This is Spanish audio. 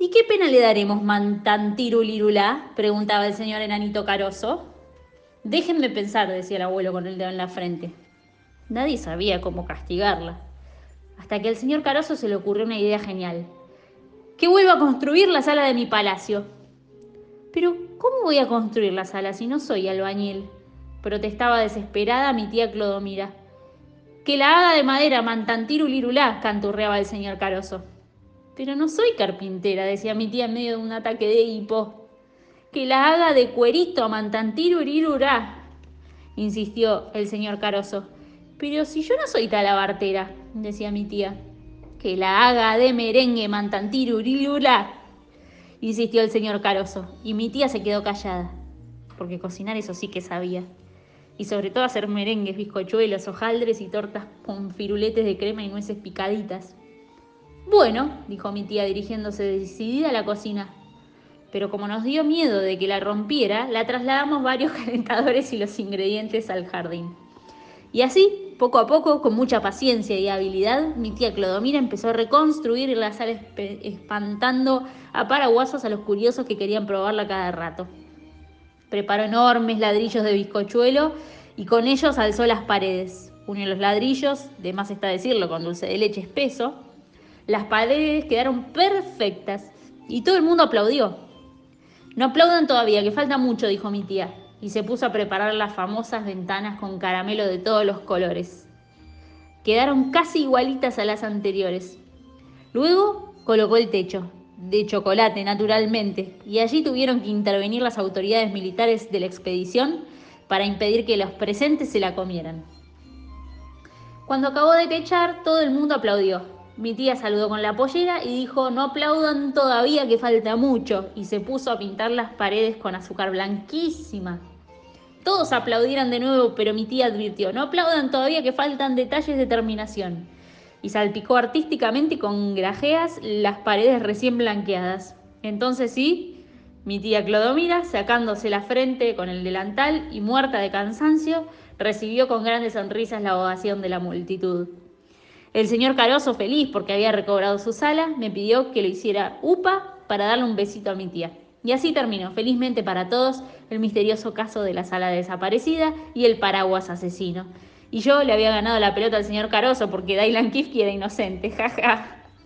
¿Y qué pena le daremos, mantantirulirulá? Preguntaba el señor enanito Caroso. Déjenme pensar, decía el abuelo con el dedo en la frente. Nadie sabía cómo castigarla, hasta que al señor Caroso se le ocurrió una idea genial. Que vuelva a construir la sala de mi palacio. Pero, ¿cómo voy a construir la sala si no soy albañil? Protestaba desesperada mi tía Clodomira. Que la haga de madera, mantantirulirulá, canturreaba el señor Caroso. Pero no soy carpintera, decía mi tía en medio de un ataque de hipo. Que la haga de cuerito, mantantirulirulá, insistió el señor Caroso. Pero si yo no soy talabartera, decía mi tía. Que la haga de merengue, mantantirulirulá, insistió el señor Caroso, y mi tía se quedó callada, porque cocinar eso sí que sabía. Y sobre todo hacer merengues, bizcochuelos, hojaldres y tortas con firuletes de crema y nueces picaditas. Bueno, dijo mi tía dirigiéndose decidida a la cocina. Pero como nos dio miedo de que la rompiera, la trasladamos varios calentadores y los ingredientes al jardín. Y así, poco a poco, con mucha paciencia y habilidad, mi tía Clodomira empezó a reconstruir la sala espantando a paraguasos a los curiosos que querían probarla cada rato. Preparó enormes ladrillos de bizcochuelo y con ellos alzó las paredes. Unió los ladrillos, de más está decirlo, con dulce de leche espeso. Las paredes quedaron perfectas y todo el mundo aplaudió. No aplaudan todavía, que falta mucho, dijo mi tía, y se puso a preparar las famosas ventanas con caramelo de todos los colores. Quedaron casi igualitas a las anteriores. Luego colocó el techo, de chocolate naturalmente, y allí tuvieron que intervenir las autoridades militares de la expedición para impedir que los presentes se la comieran. Cuando acabó de techar, todo el mundo aplaudió. Mi tía saludó con la pollera y dijo: no aplaudan todavía, que falta mucho, y se puso a pintar las paredes con azúcar blanquísima. Todos aplaudieron de nuevo, pero mi tía advirtió: no aplaudan todavía, que faltan detalles de terminación. Y salpicó artísticamente con grajeas las paredes recién blanqueadas. Entonces sí, mi tía Clodomira, sacándose la frente con el delantal y muerta de cansancio, recibió con grandes sonrisas la ovación de la multitud. El señor Caroso, feliz porque había recobrado su sala, me pidió que lo hiciera upa para darle un besito a mi tía. Y así terminó, felizmente para todos, el misterioso caso de la sala desaparecida y el paraguas asesino. Y yo le había ganado la pelota al señor Caroso porque Dailan Kifki era inocente, jaja.